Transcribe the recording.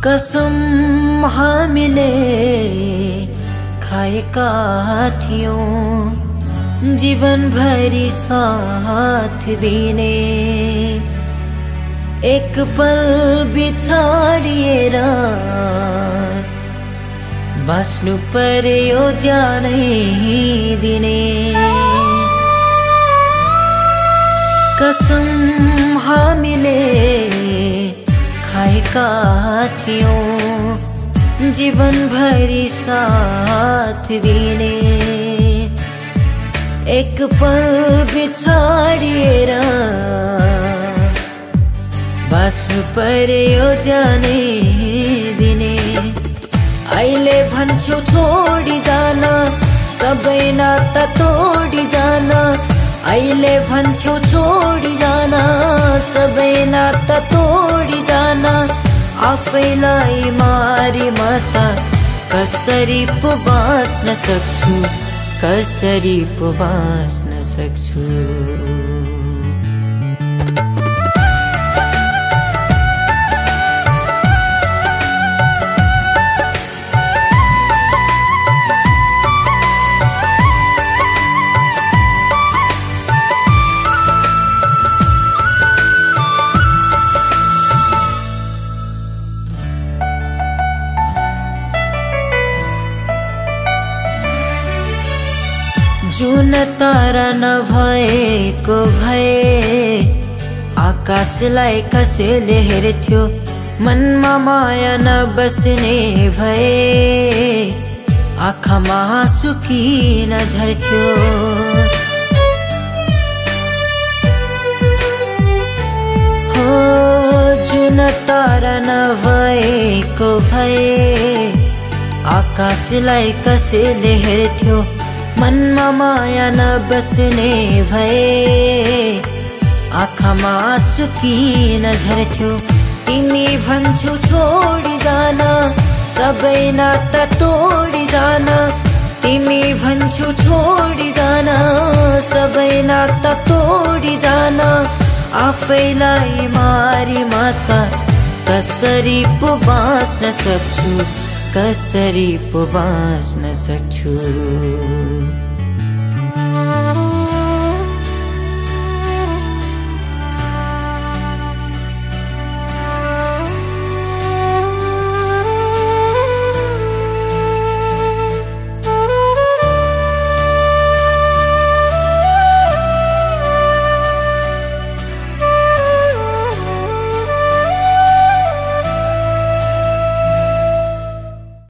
कसम हामीले खाएका थियौं जीवनभरि साथ दिने। एक पल बिछाडिएर बाँच्नु पर्यो जानै दिने। कसम हामीले खाएका थियौं जीवनभरि साथ दिने। एक पल बिछाडिएर बाँच्नु पर्यो जानै दिने। अहिले भन्छौ छोडी जान सबै नाता तोडी जान। अहिले भन्छौ छोडी जान सबै नाता तोडी जान। आफैलाई मारी माता कसरी पो बाँच्न सक्छु, कसरी पो बाँच्न सक्छु। जुन तारा नभएको भए आकाशलाई कसैले हेर्थ्यो। मनमा माया नबस्ने भए आँखामा आँसु किन झर्थ्यो। हो जुन तारा नभएको भए आकाशलाई कसैले हेर्थ्यो। मनमा माया नबस्ने भए आँखामा आँसु किन झर्थ्यो। तिमी भन्छौ छोडी जान सबै नाता तोडी जान। तिमी भन्छौ छोडी जान सबै नाता तोडी जान। आफैलाई मारी माता कसरी पो बाँच्न सक्छु, कसरी पो बाँच्न सक्छु।